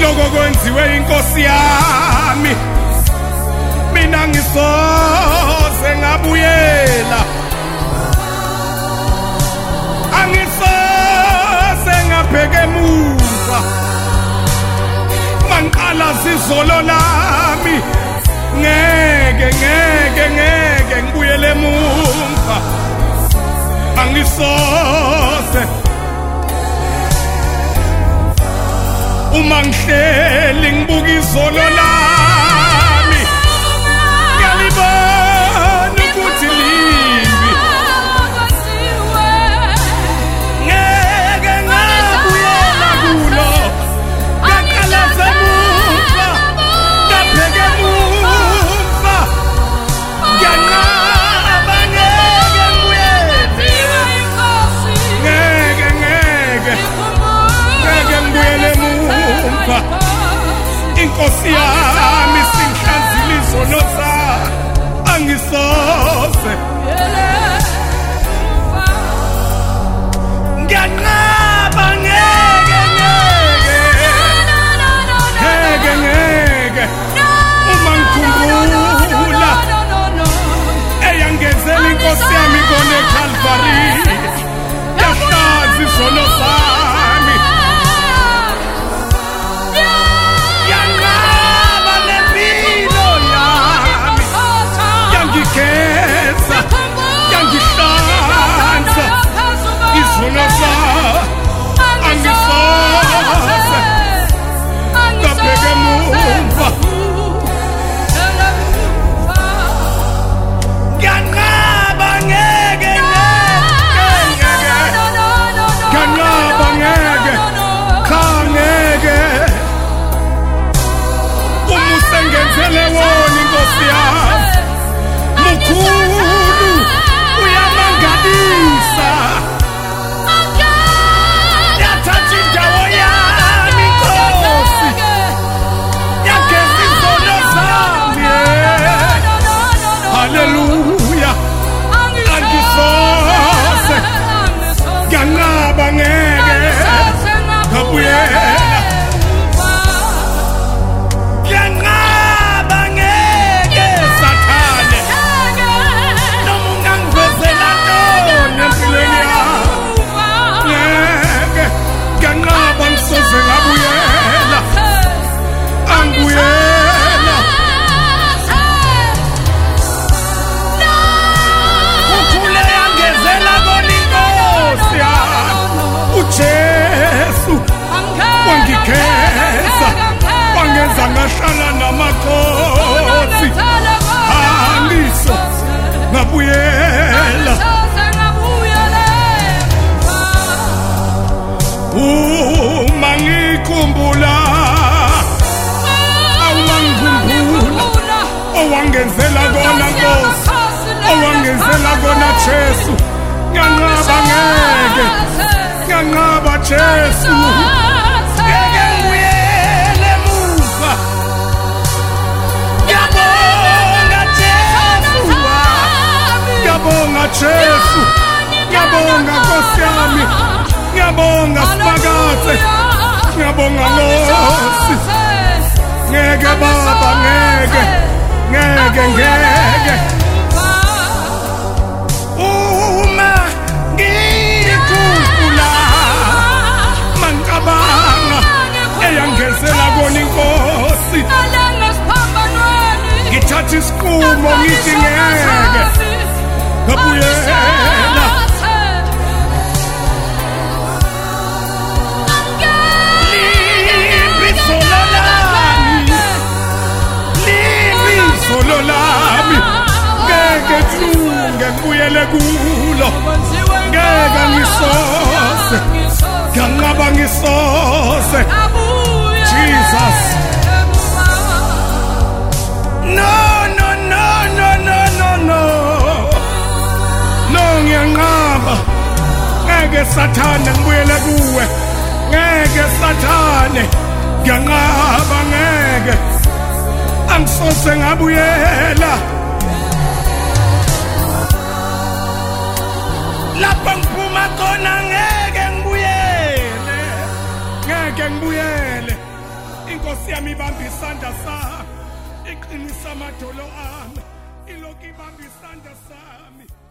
kuloko kwenziwe inkosi yami mina ngisoze ngabuyela angisoze ngabheke emuva manqala zizolo lami ngeke ngibuyele emuva angisoze uma ngihleli ngibuka izolo lami ngiyalibona ukuthi limbi ngeke ngabuyela kulo ngaqala semuva ngabheka emuva ngiyanqaba ngeke ngibuyele ngeke ngibuyele emuva inkosi yami singihlanzile izono zami angisoze ngiyanqaba ngeke uma ngikhumbula eyangenzela inkosi yami kone Calvary yahlanza izono zami yanqaba nempilo yami yangigeza yangihlanza izono zami angisoze ngabheka emuva ngiyanqaba ngeke ngiyanqaba ngeke khangeke uma usengenzele wona inkosi yami mukhulu uyamangalisa yathatha indawo yami inkosi yageza izono zami haleluya angisoze ngiyanqaba ngeke ngabuyela ngiyanqaba ngeke sathane noma ungangivezela ntoni empilweni yami ngeke ngiyanqaba ngisoze ngabuyela angibuyela ukhule yangezela kona inkosi yami uJesu wangikhetha wangenza ngahlala namakhosi angiso ngabuyela uma ngikhumbula owangenzela kona Nkosi owangenzela kona Jesu ngiyanqaba ngeke ngiyanqaba Jesu ngeke ngibuyele emuva ngiyabonga Jesu ngiyabonga Jesu ngiyabonga Nkosi yami ngiyabonga Sibakathe ngiyabonga Nkosi ngeke baba ngeke uma ngikhumbula mangicabanga eyangenzela kona inkosi ngithatha isinqumo ngithi ngeke ngabuyela izolo lami ngeke kulunge ngibuyele kulo ngeke ngisoze ngiyanqaba ngisoze Jesus no ngiyanqaba ngeke sathane ngibuyele kuwe ngeke sathane ngiyanqaba ngeke angisoze ngabuyela lapha ngiphuma khona ngeke ngibuyele Nkosi yami ibamba isandla sami, iqinisa amadolo ami, ilokhu ibamba isandla sami.